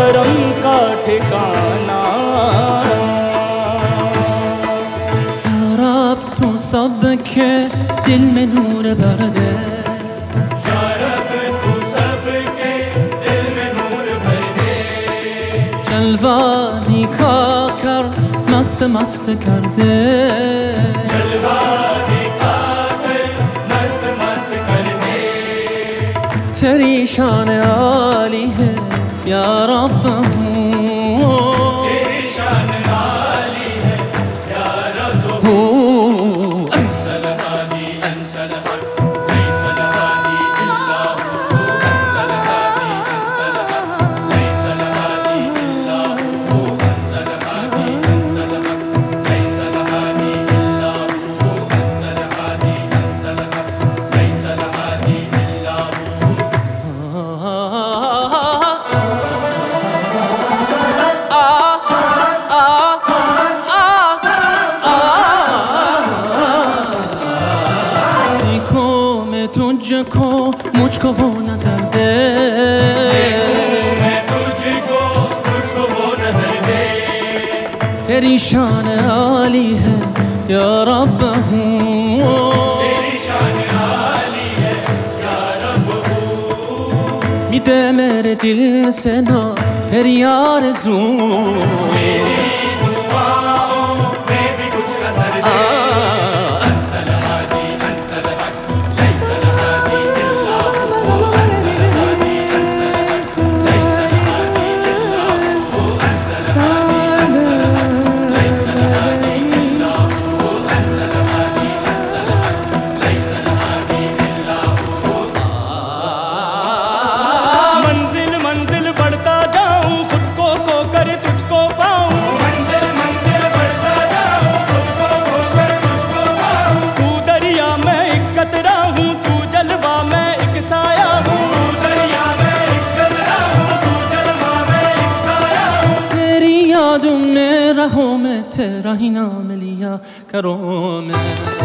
करम का ठिकाना। या रब तू सबके दिल में नूर भर दे, या रब तू सबके दिल में नूर भर दे। जलवा दिखा कर मस्त मस्त कर दे, जलवा दिखा कर मस्त मस्त कर दे। तेरी शान आली है या रब हूँ, तेरी शान आली है या रब हूँ। अंतल हादी अंतल हक लैस लहादी इल्ला हू। अंतल हादी अंतल हक लैस लहादी इल्ला हू। अंतल हादी अंतल हक लैस लहादी इल्ला हू। अंतल हादी अंतल हक लैस लहादी इल्ला हू। तुझको मुझको वो नजर दे, मैं तुझको मुझको वो नजर दे। तेरी शान आली है या रब हूँ, तेरी शान आली है या रब हूँ। मिटे मेरे दिल से ना तेरी आरज़ू, मेरी दुआओं में भी कुछ असर दे। अंतल हादी अंतल हक लैस लहादी इल्ला हू। अंतल हादी अंतल हक लैस लहादी इल्ला हू। अंतल हादी अंतल हक लैस लहादी इल्ला हू। अंतल हादी अंतल हक लैस लहादी इल्ला हू। मंजिल मंजिल बढ़ता जाऊं, खुद को खोकर तुझको पाऊं। मंजिल मंजिल बढ़ता जाऊं, खुद को खोकर तुझको पाऊं। तू दरिया मैं एक कतरा हूँ, तू जलवा मैं एक साया हूँ। तू दरिया मैं एक कतरा हूँ, तू जलवा मैं एक साया हूँ। तेरी यादों में रहूं मैं, तेरा ही नाम लिया करूं मैं।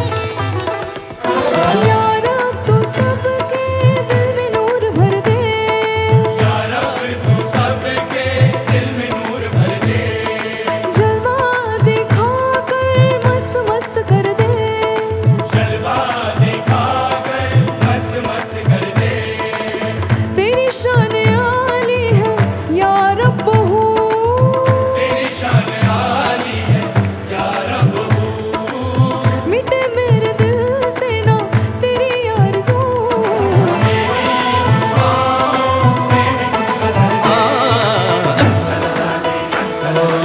या रब तू सबके दिल में नूर भर दे, या रब तू सबके दिल में नूर भर दे। जलवा दिखा कर मस्त मस्त कर दे। जलवा दिखा कर मस्त मस्त कर दे। तेरी शान आली है या रब हूँ, तेरी शान आली है या रब हूँ। मिटे मेरे दिल से ना तेरी आरज़ू। मेरी दुआओं में भी कुछ असर दे। अंतल हादी अंतल हक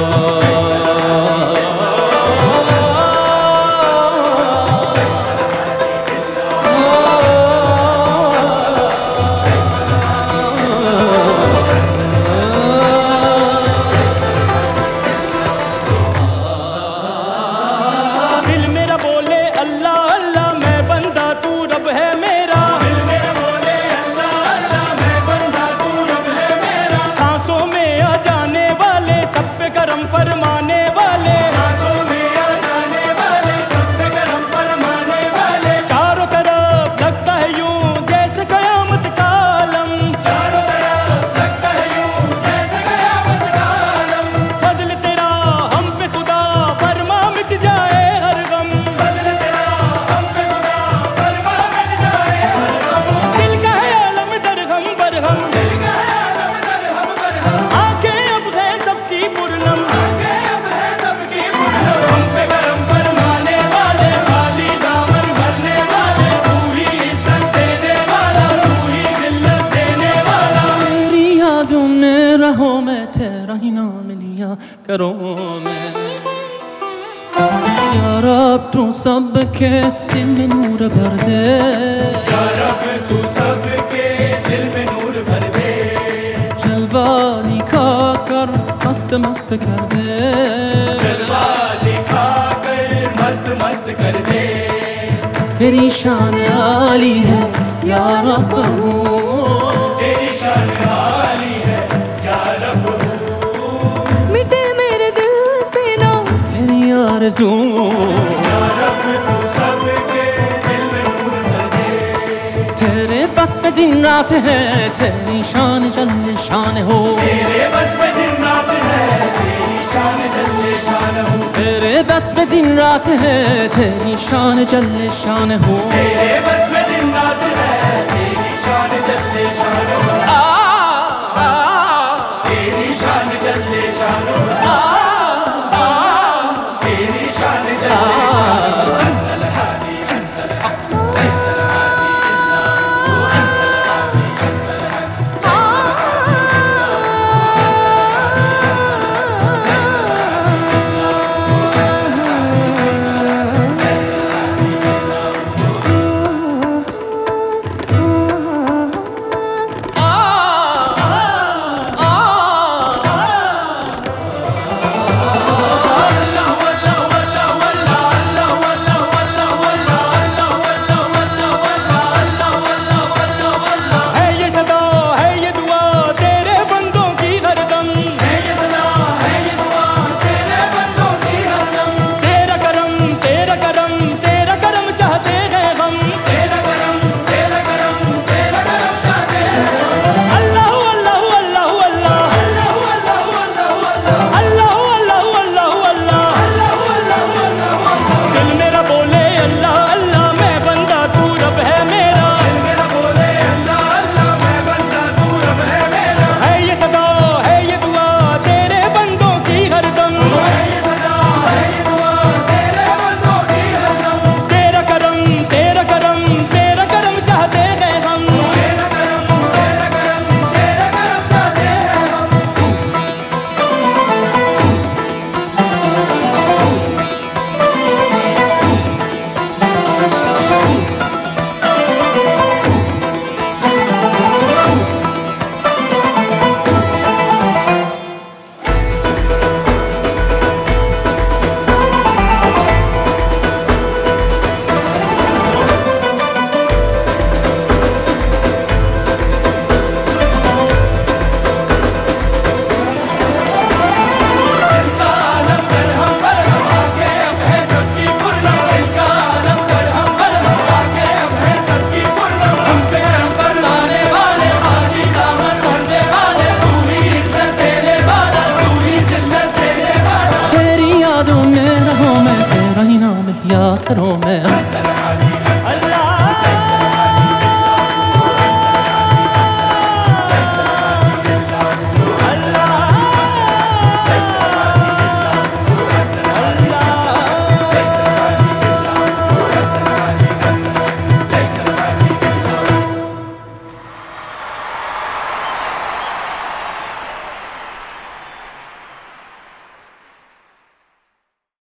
दिल मेरा बोले अल्लाह अल्लाह, मैं बंदा तू रब है मेरा। दिल मेरा बोले अल्लाह अल्लाह, मैं बंदा तू रब है मेरा। सांसों में आ जाने वाले, सब पे करम फरमाने वाले। सांसों में आ जाने वाले, सब पे करम फरमाने वाले। चारों तरफ लगता है यूं जैसे कयामत का आलम। चारों तरफ लगता है यूं जैसे कयामत का आलम। फजल तेरा हम पे खुदा फरमा मिट जाए हर गम। फजल तेरा हम पे खुदा फरमा मिट जाए हर गम। दिल का है आलम दरगम बरहम, दिल का है आलम दरगम बरहम। आंखें अब है सबकी पुरनम, आंखें अब है सबकी पुरनम। हम पे करम फरमाने वाले, खाली दामन भरने वाले। तू ही इज्जत देने वाला, तू ही जिल्लत देने वाला। तेरी यादों में रहूं मैं, तेरा ही नाम लिया करूं मैं। या रब तू सबके दिल में नूर भर दे, या रब तू सबके दिल में नूर भर दे। जलवा दिखा कर मस्त मस्त कर दे, जलवा दिखा कर मस्त मस्त कर दे। तेरी शान आली है या रब हूँ, तेरी शान आली है या रब हूँ। मिटे मेरे दिल से ना तेरी आरज़ू। या रब तू सबके दिल में नूर भर दे। तेरे बस में दिन रात है, तेरी शान जल्द शान हो। तेरे बस में तेरे बस में दिन रात है, तेरी शान जल्ले शान हो। तेरे बस में दिन रात है, तेरी शान जल्ले शान हो।